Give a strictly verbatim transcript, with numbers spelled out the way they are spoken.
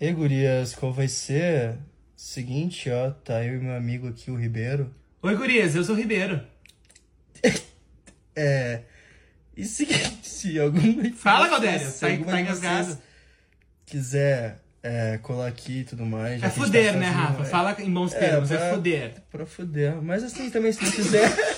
E gurias, qual vai ser? Seguinte, ó, tá eu e meu amigo aqui, o Ribeiro. Oi, gurias, eu sou o Ribeiro. É... E seguinte, se algum... Fala, Galdério, se tá, alguma tá de engasgado. vocês quiser é, colar aqui e tudo mais... já É que a gente fuder, tá né, sozinho, Rafa? é- Fala em bons É, termos, é, pra- fuder. Pra fuder. Mas assim, também, se não quiser...